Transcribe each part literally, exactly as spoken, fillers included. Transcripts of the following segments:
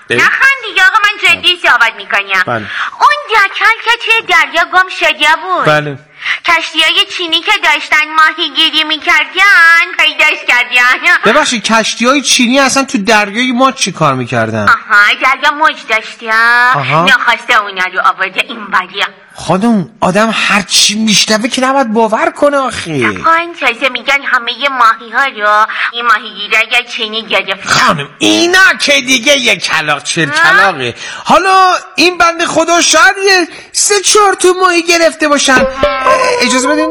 نخند دیگه آقا، من جدی صحبت میکنم. بله. اون جکل که توی دریا گم شده بود. بله. کشتیای چینی که داشتن ماهیگیری میکردن پیداش کردن. ببخشید کشتیای چینی اصلا تو دریای ما چی کار میکردن؟ آها دریا موج داشته، نخواسته اونا رو آورده این بریا. خانم آدم هر چی میشنوه که نباید باور کنه آخه. خان تازه میگن همه ماهی ها رو این ماهیگیرای چینی گرفتن. خانم اینا که دیگه یه کلاغ چل کلاغه. حالا این بنده خدا شاید یه سه چهار تو ماهی گرفته باشن. اجازه بدین.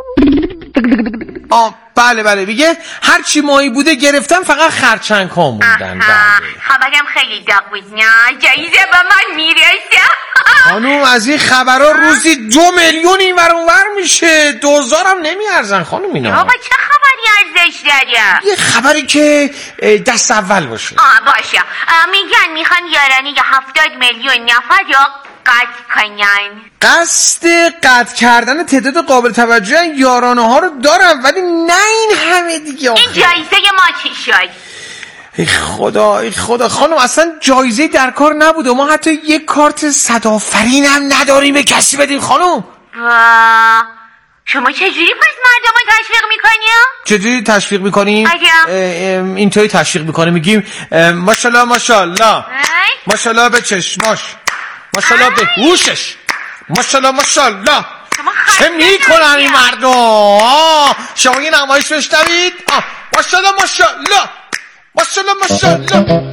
آه بله بله میگه هر چی ماهی بوده گرفتن، فقط خرچنگ ها موندن. بله خبرم خیلی داغ بود نه؟ جایزه به من میرسه. خانوم از این خبرها روزی دو میلیون این ور اون ور میشه، دوزارم نمیارزن خانوم اینا. آقا چه خبری ارزش داره؟ یه خبری که دست اول باشه. آه باشه. میگن میخوان یارانی هفتاد میلیون نفر رو قطع کنن. قصد قطع کردن تعداد قابل توجه یارانه ها رو دارم، ولی نه این همه دیگه. این جایزه ما چی شد؟ ای خدا ای خدا خانم اصلا جایزه در کار نبود و ما حتی یک کارت صدآفرین هم نداریم به کسی بدیم خانم. شما چجوری پس مردم رو تشویق میکنیم؟ چجوری تشویق میکنیم؟ اینطوری تشویق میکنیم میگیم ماشالله ماشالله ماشالله به چشماش، ماشالله به هوشش، ماشالله ماشالله. چه میکنن این مردم؟ شما یه نمایش بشنوید. ماشالله ماشالله ماشالله ماشالله.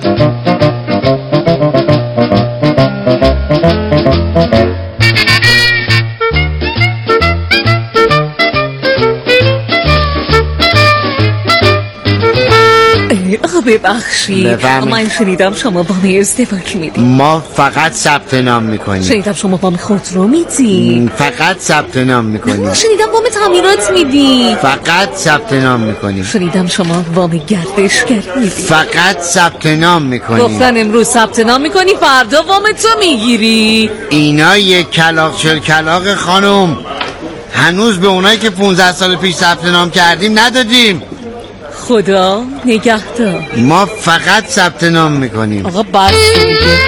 آقا ببخشید من شنیدم شما وام ازدواج میدید. ما فقط ثبت نام میکنیم. شنیدم شما وام خودرو میدید. فقط ثبت نام میکنیم. شنیدم وام تعمیرات میدید. فقط ثبت نام میکنیم. شنیدم شما وام گردشگر میدید. فقط ثبت نام میکنیم. گفتن امروز ثبت نام میکنی فردا وام تو میگیری. اینا یک کلاغ چل کلاغ خانم، هنوز به اونایی که پونزده سال پیش ثبت نام کردیم ندادیم. خدا نگهدار. ما فقط ثبت نام میکنیم. آقا بس دیگه.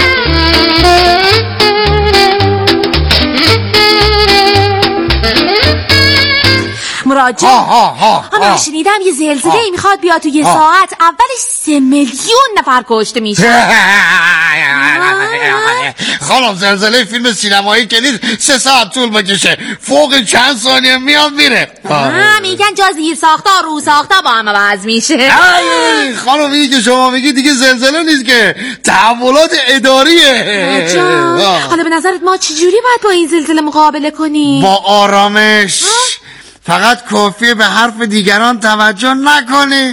مراجع من شنیدم یه زلزله ای میخواد بیاد تو یه ساعت، اولش سه میلیون نفر کشته میشه. خانم زلزله فیلم سینمایی که نیست سه ساعت طول بکشه، فوق چند ثانیه میاد میره. میگن جا زیر ساخته رو ساخته با همه وضع میشه. خانم اینی که شما میگی دیگه زلزله نیست که، تحولات اداریه. حالا به نظرت ما چجوری باید با این زلزله مقابله کنیم؟ با آرامش. فقط کافیه به حرف دیگران توجه نکنی.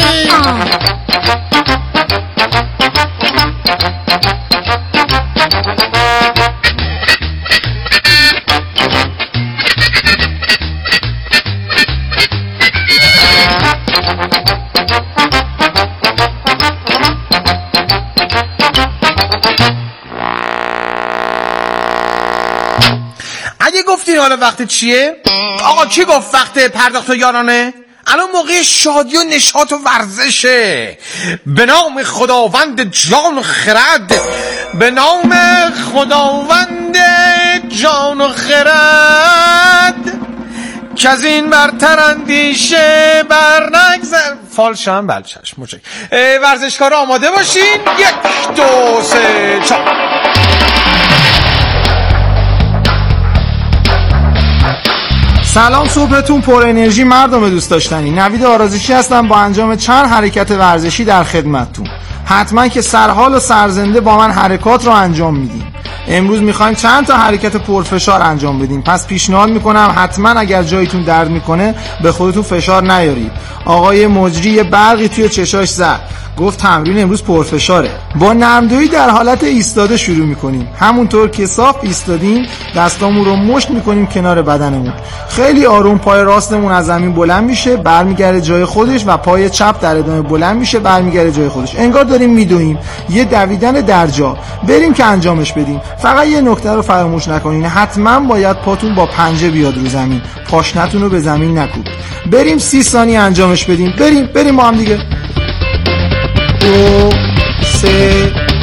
اگه گفتین حالا وقت چیه؟ آقا کی گفت وقت پرداخت یارانه؟ الان موقع شادی و نشاط و ورزشه. به نام خداوند جان و خرد، به نام خداوند جان و خرد، که از این برتر اندیشه بر نگذر. فالشه هم بله چشم مچک. ورزشکار آماده باشین. یک دو سه چهار. سلام، صبحتون پر انرژی مردم دوست داشتنی. نوید آرازشی هستم با انجام چند حرکت ورزشی در خدمتتون. حتما که سرحال و سرزنده با من حرکات رو انجام میدیم. امروز میخوایم چند تا حرکت پرفشار انجام بدیم، پس پیشنهاد میکنم حتما اگر جایتون درد میکنه به خودتون فشار نیارید. آقای مجری یه برقی توی چشاش زد، گفت تمرین امروز پرفشاره. با نرمدویی در حالت ایستاده شروع میکنیم. همونطور که صاف ایستادیم دستامون رو مشت میکنیم کنار بدنمون. خیلی آروم پای راستمون از زمین بلند میشه، برمیگرده جای خودش و پای چپ در ادامه بلند میشه، برمیگرده جای خودش. انگار داریم میدویم. یه دویدن در جا. بریم که انجامش بدیم. فقط یه نکته رو فراموش نکنین، حتما باید پاتون با پنجه بیاد رو زمین، پاشنتون رو به زمین نکوبید. بریم سی ثانیه انجامش بدیم. بریم بریم با هم دیگه. دو سه چهار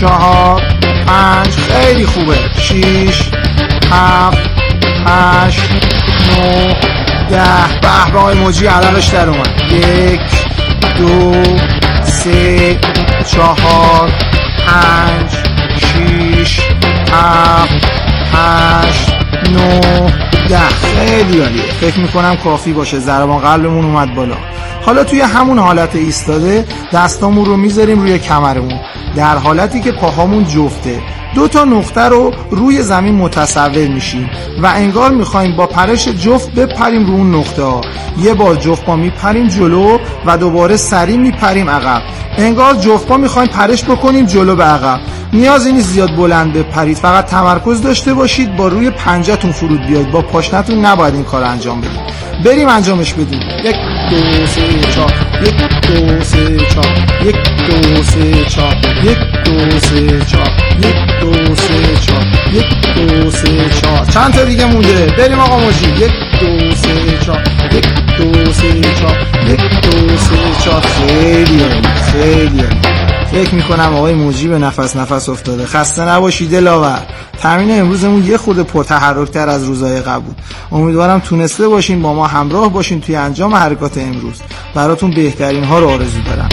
چهار پنج خیلی خوبه شیش هفت هشت نه ده به به آقای موجی علقش در اومد یک دو سه چهار پنج شیش هفت هشت نه ده خیلی عالیه. فکر میکنم کافی باشه. ضربان قلبمون اومد بالا. حالا توی همون حالت ایستاده دستامون رو میذاریم روی کمرمون در حالتی که پاهامون جفته. دو تا نقطه رو روی زمین متصور میشیم و انگار میخوایم با پرش جفت بپریم رو اون نقطه ها. یه بار جفت پا میپریم جلو و دوباره سریع میپریم عقب. انگار جفت پا میخوایم پرش بکنیم جلو به عقب. نیازی نیست زیاد بلند بپرید، فقط تمرکز داشته باشید با روی پنجه‌تون فرود بیاید. با پاشنتون نباید این کار انجام بدید. بریم انجامش بدیم. یک دو سه چهار یک دو سه چهار یک دو سه چهار یک دو سه چهار یک دو سه چهار یک دو سه چهار. چند تا دیگه مونده. بریم آقا موجی. یک دو سه چهار یک دو سه چهار یک دو سه چهار. خیلی عالی خیلی عالی. فکر میکنم آقای موجی به نفس نفس افتاده. خسته نباشید دلاور. تمرین امروزمون یه خورده پرتحرک‌تر از روزهای قبل بود. امیدوارم تونسته باشین با ما همراه باشین توی انجام حرکات امروز. براتون بهترین ها رو آرزو دارم.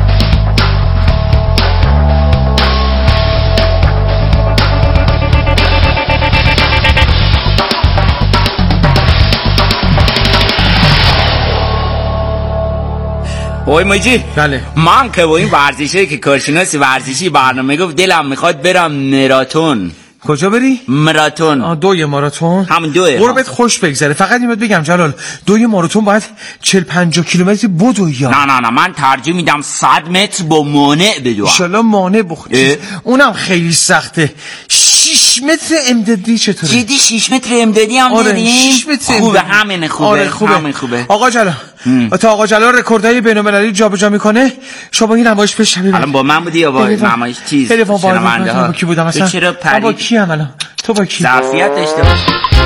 اوی موجی بله من که با این ورزشه که کارشناس ورزشی برنامه گفت دلم میخواد برم مراتون. کجا بری؟ مراتون. دوی ماراتون؟ همون دوی. قربت خوش بگذره. فقط اینو بگم جلال، دوی ماراتون باید چهل پنجاه کیلومتر بدوی یا نه نه نه من ترجیح میدم صد متر با مانع بدوم. ان شاءالله مانع بخوری. اونم خیلی سخته. شش متر امدادی چطوره؟ جدی شش متر امدادی هم آره داریم؟ شش متر خوبه همینه خوبه. آره خوبه. همین خوبه. آقا جلال تا آقا جلال رکوردهای بین‌المللی جابجا میکنه شما این نمایش پیش شبیه الان با من بودی یا با نمایش چیز؟ شنونده ها. با کی بودم مثلا؟ چرا پری؟ با کی ام الان؟ تو با کی؟ ظرفیت داشته باش.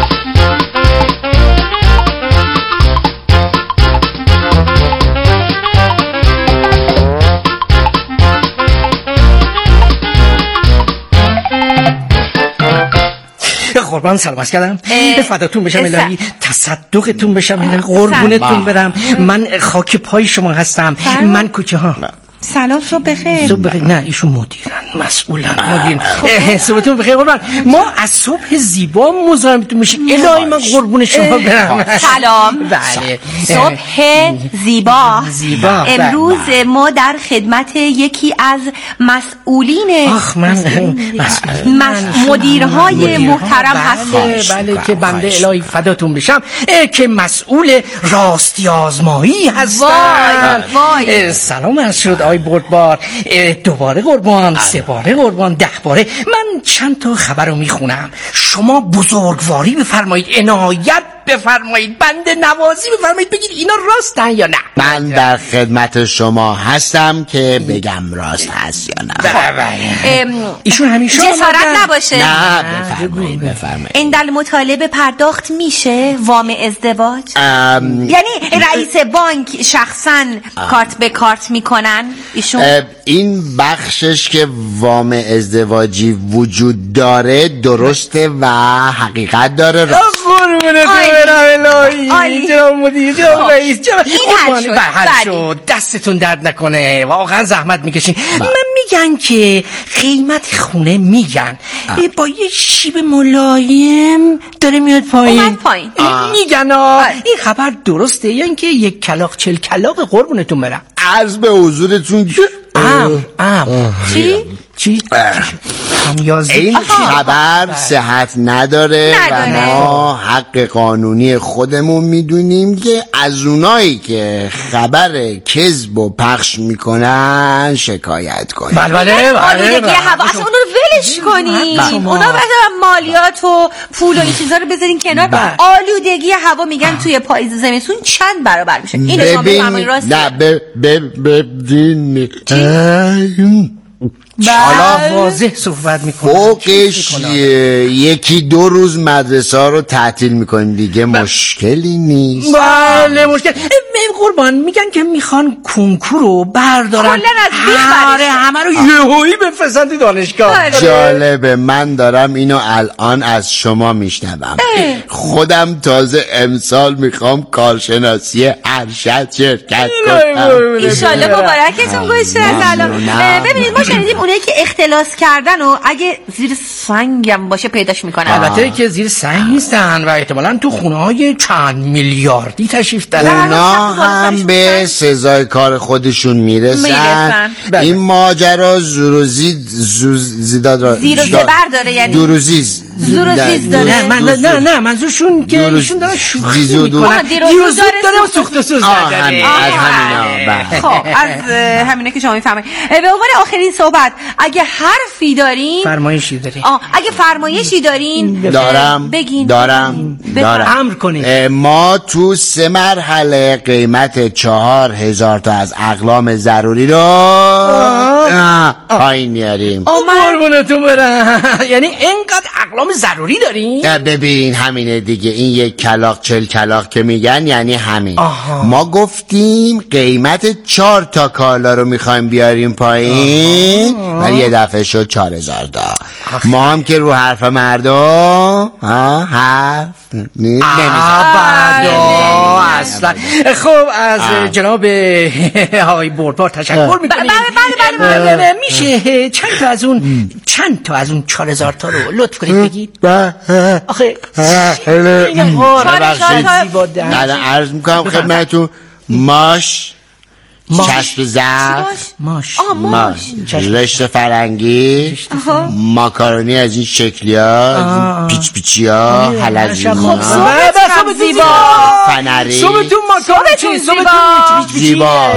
قربان سلامت کردم. فداتون بشم الهی، تصدقتون بشم الهی، قربونتون برم. من خاک پای شما هستم. من کوچه ها. سلام، صبح بخیر. صبح بخیر. نه ایشون مدیرن، مسئولن، مدیر. صبحتون بخیر قربان. ما از صبح زیبا مزاحمتون میشیم. الهی من قربون شما برم. سلام. بله. صبح زیبا. زیبا. امروز ما در خدمت یکی از مسئولین آخ من مدیرهای محترم هستم. بله که بنده الهی فداتون بشم که مسئول راستی آزمایی هستن. وای وای. سلام از شد آی بردبار. دوباره قربان، سه باره قربان، ده باره. من چند تا خبر رو میخونم. شما بزرگواری بفرمایید، عنایت بفرمایید، بنده نوازی بفرمایید، بگید اینا راستن یا نه. من در خدمت شما هستم که بگم راست هست یا نه. ایشون همیشه جسارت نباشه. نه بفرمایید بفرمایید. این در مطالبه پرداخت میشه وام ازدواج؟ یعنی رئیس بانک شخصا کارت به کارت میکنن ایشون؟ این بخشش که وام ازدواجی وجود داره درسته و حقیقت داره. راست. الهی جناب مدیر، جناب رئیس، جناب قربان حل شد. دستتون درد نکنه، واقعا زحمت میکشین. من میگن که قیمت خونه میگن با یه شیب ملایم داره میاد پایین. اومد پایین میگن این خبر درسته یا اینکه یک کلاق چل کلاق قربونتون برم؟ عرض به حضورتون ام ام چی؟ چی؟ این خبر صحت نداره و ما حق قانونی خودمون میدونیم که از اونایی که خبر کذب و پخش میکنن شکایت کنیم. بله بله بله. آلودگی هوا اصلا اون رو ولش کنین. اونا بعد مالیات و پول و این چیزا رو بذارین کنار. آلودگی هوا میگن توی پاییز زمستون چند برابر میشه. اینو شما بفهمین راسته؟ نه ببین حالا واضح صحبت میکنم. فوقش یکی دو روز مدرسه رو تعطیل میکنیم دیگه، مشکلی نیست. بله مشکل. قربان میگن که میخوان کنکور رو بردارن کلن از بیخ برشن، همه رو یهویی بفرستن تو دانشگاه. جالبه، من دارم اینو الان از شما میشنوم. خودم تازه امسال میخوام کارشناسی ارشد شرکت کنم. ایشالله مبارکتون باشه. الان ببینید ما شنیدیم اونایی که اختلاس کردن و اگه زیر سنگم باشه پیداش میکنن. البته که زیر سنگ نیستن و احتمالاً تو خونه های چند میلیاردی تشریف دارن. اونا هم به سزای کار خودشون میرسن, میرسن. این ماجرا زوروزید زیداد را زیر و زبر داره، یعنی دوروزیز زوروزیز داره. نه من نه نه منظورشون که ایشون داره شوخی میکنن. دیروزود داره و سوخت و سوز داره. از همینا. خب از همینه که شما میفهمید. به عنوان آخرین صحبت، اگه حرفی دارین فرمایشی دارین، اگه فرمایشی دارین دارم بگین. دارم دارم امر کنین. ما تو سه مرحله قیمت چهار هزار تا از اقلام ضروری رو پایین میاریم. قربونتون برم. یعنی اینقدر اقلام ضروری دارین؟ ببین همینه دیگه، این یک کلاغ چل کلاغ که میگن یعنی همین. آها. ما گفتیم قیمت چهار تا کالا رو میخوایم بیاریم پایین و یه دفعه شد چهار هزار تا. ما هم که رو حرف مردم حرف نمیزنیم اصلا. خب از جناب آقای بردبار تشکر میکنیم. بله بله بله. میشه چند تا از اون چند تا از اون چهار هزار تا رو لطف کنید بگید؟ آخه این ببخشید عرض میکنم خدمتتون. ماش چشم زرد، ماش ماش رشته فرنگی، ماکارونی از این شکلی ها، پیچ پیچی ها، حلزی ها، فنری، صبحتون ماکارون چی؟ صبحتون زیبا.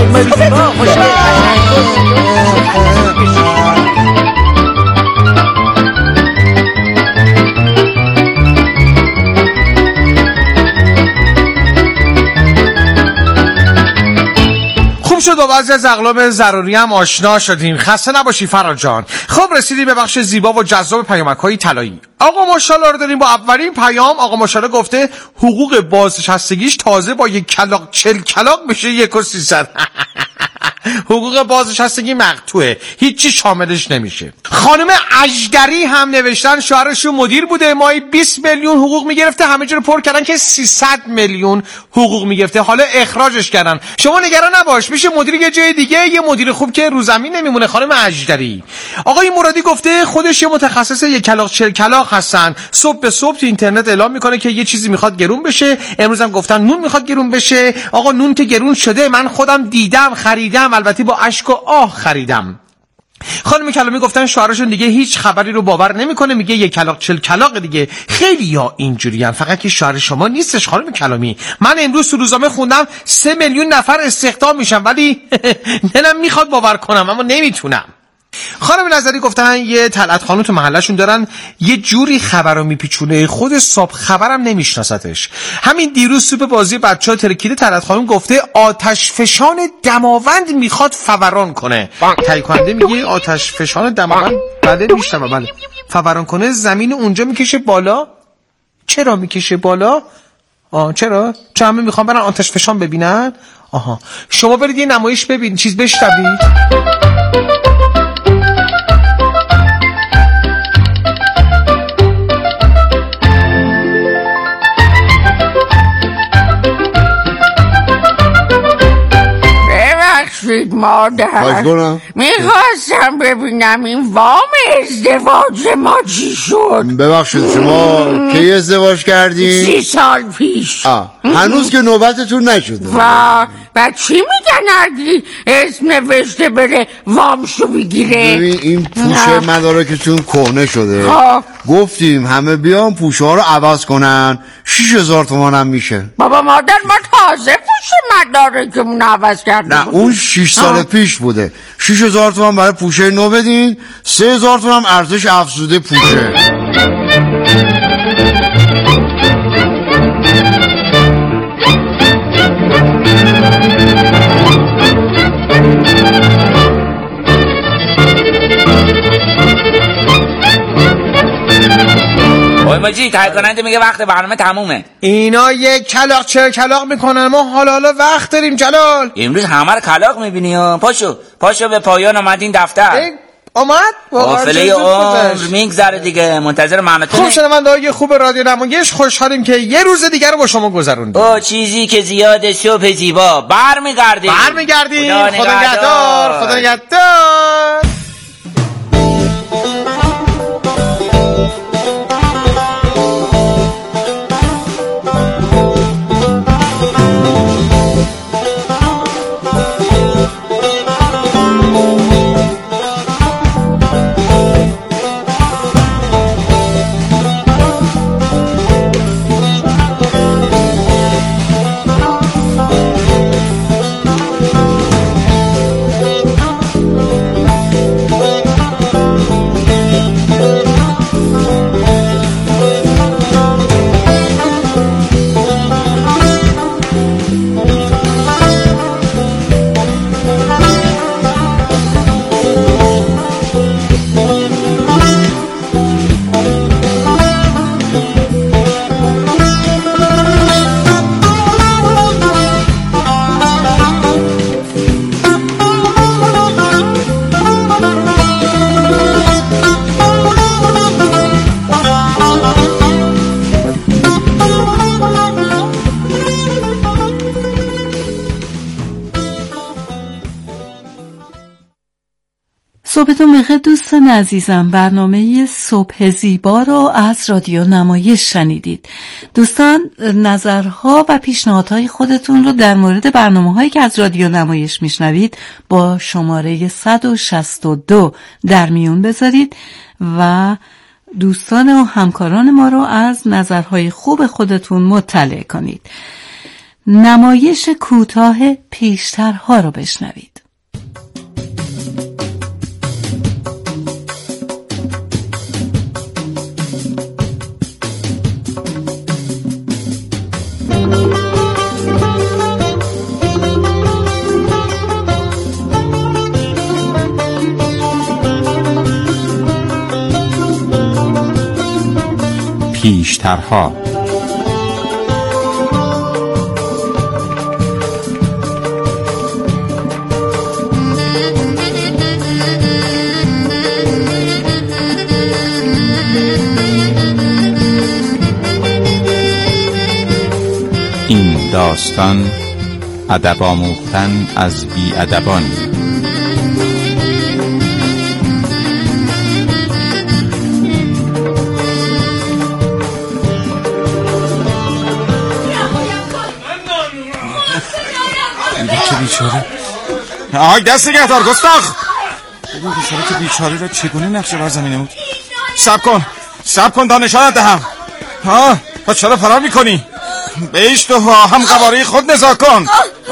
شد با بعضی از اقلام ضروری هم آشنا شدیم. خسته نباشی فرار جان. خب رسیدیم به بخش زیبا و جذاب پیامک‌های طلایی. آقا ماشاءالله رو داریم با اولین پیام. آقا ماشاءالله گفته حقوق بازنشستگیش تازه با یک کلاغ چل کلاغ میشه یک و سیصد. حقوق بازنشستگی مقطوعه، هیچی شاملش نمیشه. خانم اژدری هم نوشتن شوهرشون مدیر بوده، ماهی بیست میلیون حقوق میگرفته، همه جا رو پر کردن که سیصد میلیون حقوق میگرفته، حالا اخراجش کردن. شما نگران نباش، میشه مدیر یه جای دیگه، یه مدیر خوب که رو زمین نمیمونه. خانم اژدری. آقای مرادی گفته خودش یه متخصص یک کلاغ چل کلاغ هستن، صبح به صبح تو اینترنت اعلام میکنه که یه چیزی میخواد گرون بشه. امروز هم گفتن نون میخواد گرون بشه. آقا نون که گرون شده، من خودم دیدم خریدم، البته با اشک و آه خریدم. خانم کلامی گفتن شوهرشون دیگه هیچ خبری رو باور نمیکنه، میگه یک کلاغ چل کلاغ دیگه. خیلی یا اینجوریان، فقط که شوهر شما نیستش خانم کلامی. من امروز تو روزنامه خوندم سه میلیون نفر استخدام میشن، ولی دلم میخواد باور کنم اما نمیتونم. خانم نظری گفتن یه طلعت خانم تو محلشون دارن یه جوری خبر رو میپیچونه، خود صاحب خبرم نمیشناستش. همین دیروز سوپ بازی بچه‌ها ترکیده طلعت خانم گفته آتش فشان دماوند میخواد فوران کنه. تایید کننده میگه آتش فشان دماوند بله میشنم بله فوران کنه، زمین اونجا میکشه بالا. چرا میکشه بالا؟ آه چرا؟ چون همه میخوان برن آتش فشان ببینن. آها شما برید یه نمایش ببین چیز بشنوید. ببخشید مادر، میخواستم ببینم این وام ازدواج ما چی شد. ببخشید شما کی ازدواج کردین؟ سی سال پیش. آه. هنوز که نوبتتون نشده. و بعد چی میگن اگه اسم نوشته بره وامشو بگیره؟ ببین این پوشه مدارکتون کهنه شده. آه. گفتیم همه بیان پوشه ها رو عوض کنن، شیش هزار تومان هم میشه. بابا مادر ما تازه پوشه مدارکمون عوض کردیم. نه اون شیش سال آه. پیش بوده. شیش هزار تومان برای پوشه نو بدین، سه هزار تومان هم ارزش افزوده پوشه. ماجی تایید کننده میگه وقت برنامه تمومه. اینا یک کلاق چه کلاق میکنن، ما حالا حالا وقت داریم جلال. امروز همه رو کلاق میبینی ها. پاشو پاشو به پایان اومدین دفتر. آمد؟ قافله عمر میگذره دیگه، منتظر معناتونه. خوب شنونده‌های خوب رادیو نمایش، خوشحالیم که یه روز دیگر رو با شما گذروندیم. او چیزی که زیاد صبح زیبا برمیگردیم. برمیگردیم. خدا نگهدار. خدا نگهدار. صبحتون بخیر دوستان عزیزم. برنامه صبح زیبا رو از رادیو نمایش شنیدید. دوستان نظرها و پیشنهادهای خودتون رو در مورد برنامه هایی که از رادیو نمایش میشنوید با شماره صد و شصت و دو در میون بذارید و دوستان و همکاران ما رو از نظرهای خوب خودتون مطلع کنید. نمایش کوتاه پیشترها رو بشنوید. پیشترها. این داستان ادب آموختن از بی ادبان. بیچاره آی دست نگهدار گستاخ. ببین بیچاره که بیچاره را چگونه نقشه بر زمین نمود. صبر کن صبر کن تا نشانت دهم. ها پس چرا فرار میکنی؟ بیش تو هم قواره خود نزا کن.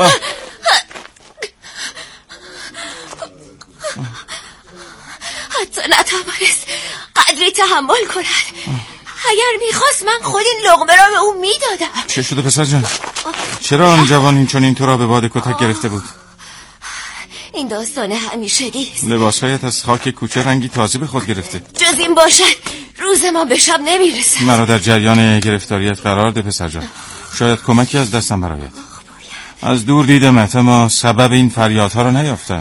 حتی نتوانست قدری تحمل کند. اگر میخواست من خود این لقمه را به او میدادم. چه شده پسر جان؟ چرا آن جوان این چون این تو را به باد کتک گرفته بود؟ این داستان همیشگی است. لباسهایت از خاک کوچه رنگی تازه به خود گرفته. جز این باشد روز ما به شب نمیرسد. مرا در جریان گرفتاریت قرار ده پسر جان. شاید کمکی از دستم برآید. از دور دیدم اما سبب این فریادها را نیافتم.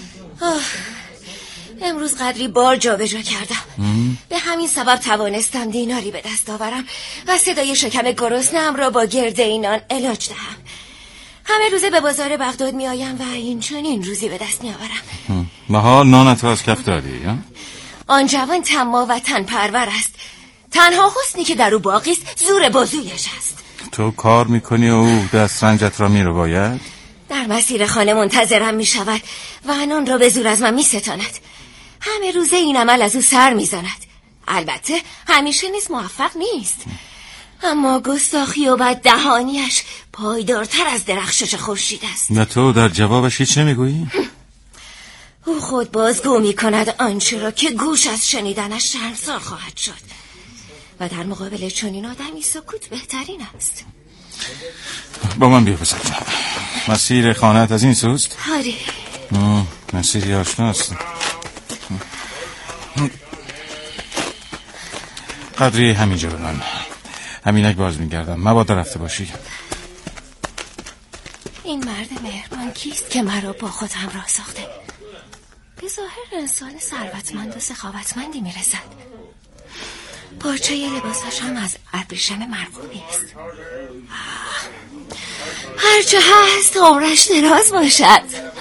امروز قدری بار جا به جا کردم. ام. به همین سبب توانستم دیناری به دست آورم و صدای شکم گرسنه‌ام را با گرد اینان علاج دهم. همه روزه به بازار بغداد می آیم و این چون این روزی به دست می آورم. بها نانت از کف داری؟ آن جوان طماع و تن پرور است. تنها حسنی که در او باقی است زور بازویش است. تو کار میکنی و او دست رنجت را می رو باید؟ در مسیر خانه منتظرم می شود و آن را به زور از من می ستاند. همه روزه این عمل از او سر می زند. البته همیشه نیز موفق نیست. اما گستاخی و بددهانیش پایدارتر از درخشش خورشید است. و تو در جوابش هیچ نمیگویی؟ او خود بازگو می کند آنچه را که گوش از شنیدنش شرمسار خواهد شد و در مقابل چنین آدمی سکوت بهترین است. با من بیا پسر جان. مسیر خانه‌ات از این سوست؟ آره. مسیری آشناست. قدری همینجا بمن. همینک باز میگردم، مبادا رفته باشی. این مرد مهربان کیست که مرا با خود همراه ساخته؟ به ظاهر انسان ثروتمند و سخاوتمندی میرسد. پارچه لباسش هم از ابریشم مرغوبی است. هرچه هست عمرش دراز باشد.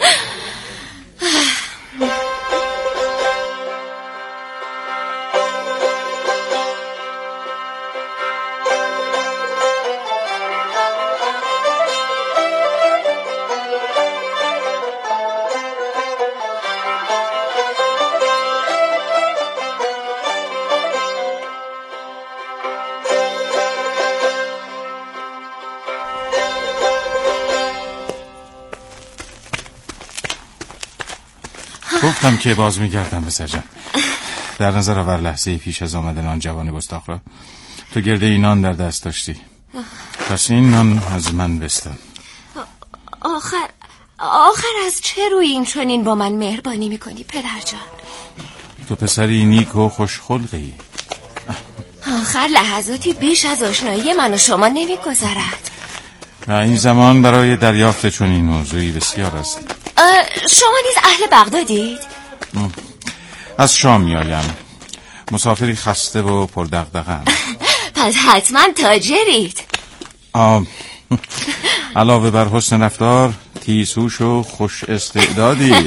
گفتم که باز میگردم پسر جان. در نظر آور لحظه پیش از آمدن آن جوان گستاخ را تو گرده این نان در دست داشتی. پس این نان از من بستان. آخر آخر از چه روی این چنین با من مهربانی میکنی پدر جان؟ تو پسری نیک و خوشخلقی. آخر لحظاتی بیش از آشنایی من و شما نمیگذرد. این زمان برای دریافت چنین موضوعی بسیار است. شما نیز اهل بغدادید؟ از شام میآیم. مسافری خسته و پردغدغه‌ام. پس حتما تاجرید. آه. علاوه بر حسن رفتار تیزهوش و خوش استعدادی.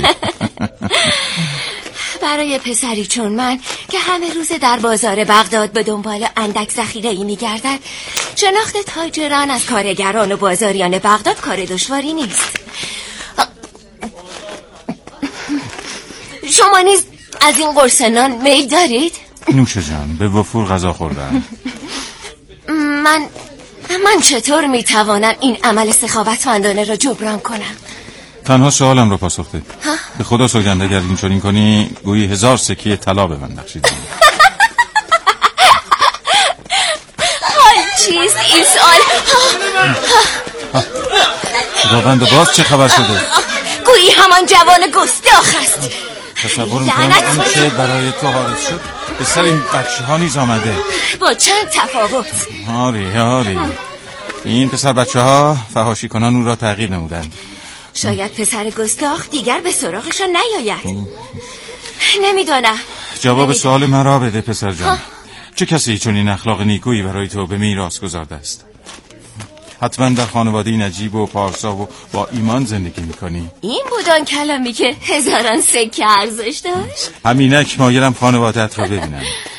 برای پسری چون من که همه روز در بازار بغداد به دنبال اندک ذخیره‌ای می‌گردد، شناخت تاجران از کارگران و بازاریان بغداد کار دشواری نیست. شما نیز از این قرص نان میل دارید؟ نوشه جان، به وفور غذا خوردم. من من چطور میتوانم این عمل سخاوتمندانه را جبران کنم؟ تنها سوالم رو پاسخ ده. به خدا سوگنده اگر این چنین کنی گویی هزار سکه طلا به من بخشیدی. حال چیست این سوال؟ خداوند باز چه خبر شده؟ گویی همان جوان گستاخ است. تصور میکنم اون که برای تو حارس شد به سر این بچه ها نیز آمده. با چند تفاوت. آری آری این پسر بچه ها فحاشی کنان اون را تغییر نمودند. شاید پسر گستاخ دیگر به سراغشان نیاید. نمیدانم. جواب سوال مرا بده پسر جان. چه کسی چون این اخلاق نیکویی برای تو به میراث گذارده است؟ حتما در خانواده نجیب و پارسا و با ایمان زندگی میکنی. این بود آن کلامی که هزاران سکه ارزش داشت. همینک مایلم خانواده‌ات را ببینم.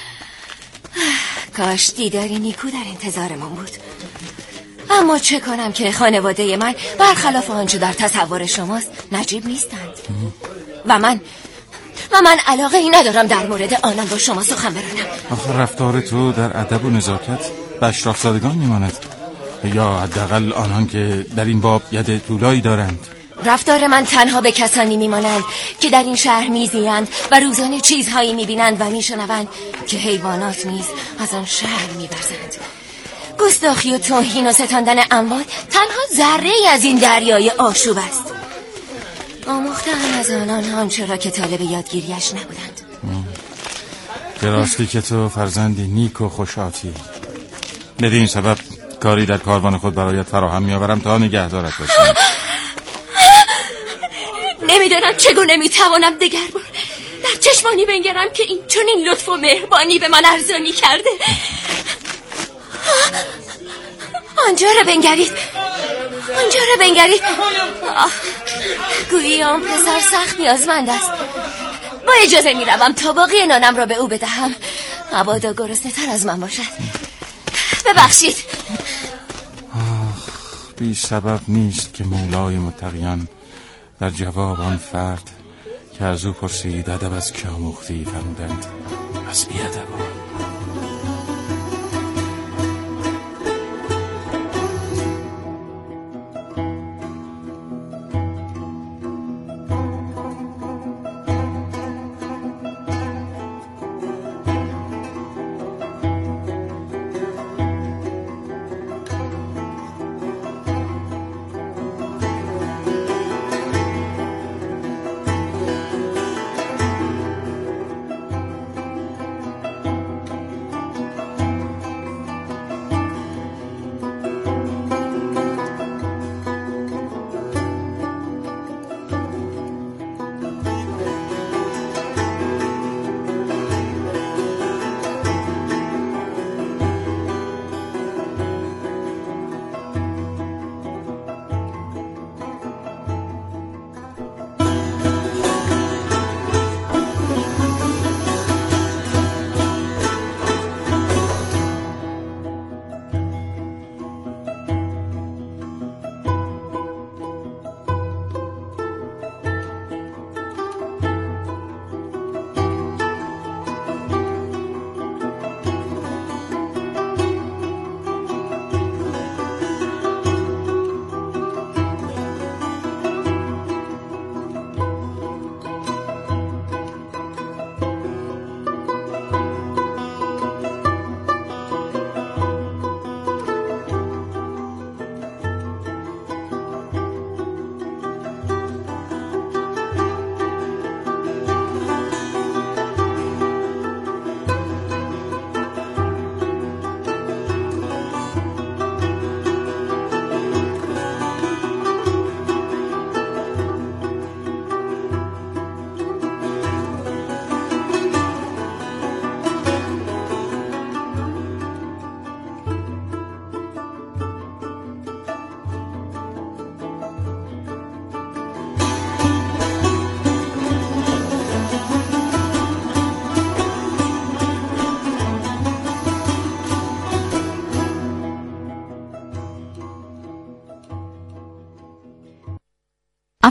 کاش دیداری نیکو در انتظارمان بود. اما چه کنم که خانواده من برخلاف آنچه در تصور شماست نجیب نیستند. و من و من علاقه ای ندارم در مورد آنان با شما سخن برانم. آخه رفتار تو در ادب و نزاکت به اشراف‌زادگان میماند، یا حداقل آنان که در این باب ید طولایی دارند. رفتار من تنها به کسانی میمانند که در این شهر میزیند و روزانه چیزهایی میبینند و میشنوند که حیوانات نیز از آن شهر میورزند. گستاخی و توهین و ستاندن اموات تنها ذره ای از این دریای آشوب است. آموخته‌ام از آنان آنچه را که طالب یادگیریش نبودند. به راستی که تو فرزندی نیک و خوشاتی. بدین سبب کاری در کاروان خود برایت فراهم میآورم تا نگهدارت باشم. نمیدانم چگونه میتوانم دگر بار در چشمانی بنگرم که این چنین لطف و مهربانی به من ارزانی کرده. آنجا را بنگرید، آنجا را بنگرید. گویی آن پسر سخت نیازمند است. با اجازه میروم تا باقی نانم را به او بدهم، مبادا گرسنه تر از من باشد. ببخشید. آخ، بی سبب نیست که مولای متقیان در جواب آن فرد که از او پرسید ادب از که آموختی فرمودند از بی ادبان.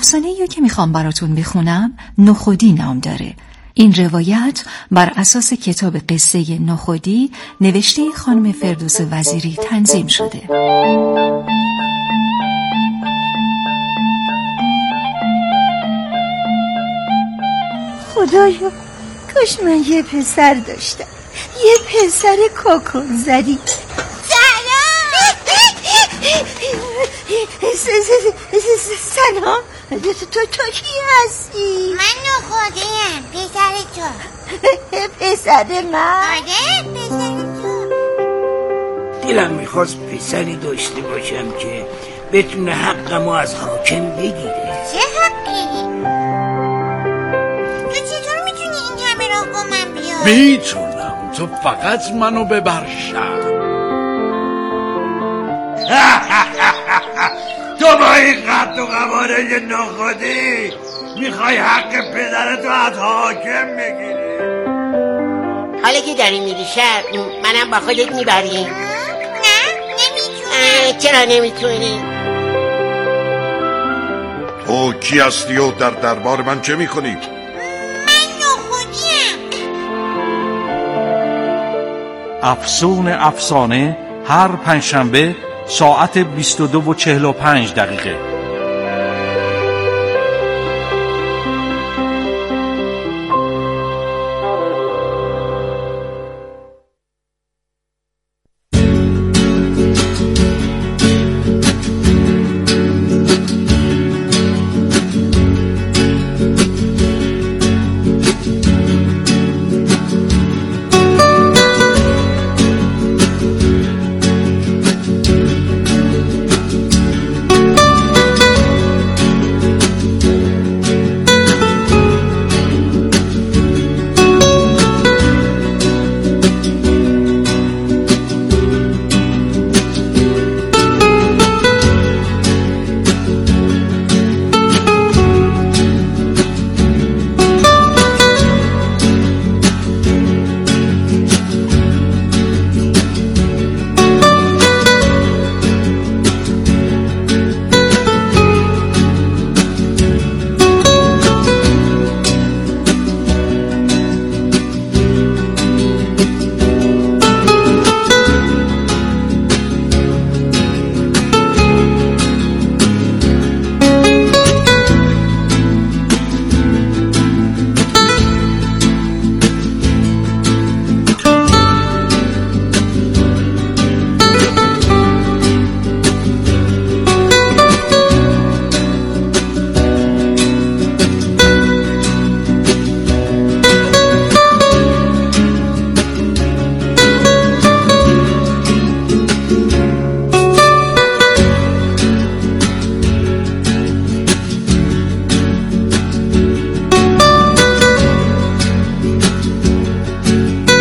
افسانه‌ای که میخوام براتون بخونم نخودی نام داره. این روایت بر اساس کتاب قصه نخودی نوشته خانم فردوس وزیری تنظیم شده. خدایا کاش من یه پسر داشتم، یه پسر کاکون زدی. سلام. تو تو تو کی هستی؟ من نخودیم، پسر تو. پسر من؟ آره پسر تو. دلم میخواست پسری داشته باشم که بتونه حقمو از حاکم بگیره. چه حقی؟ تو چطور میتونی این همه راه با من بیای؟ میتونم، تو فقط منو ببر شهر. تو با این قد و قواره نخودی میخوای حق پدرتو از حاکم بگیری. حالا که داری میری شهر منم با خودت میبری؟ نه نمیتونم. چرا نمیتونی؟ تو کی هستی و در دربار من چه میکنی؟ من نخودیم. افسون افسانه هر پنجشنبه ساعت بیست و دو و چهل و پنج دقیقه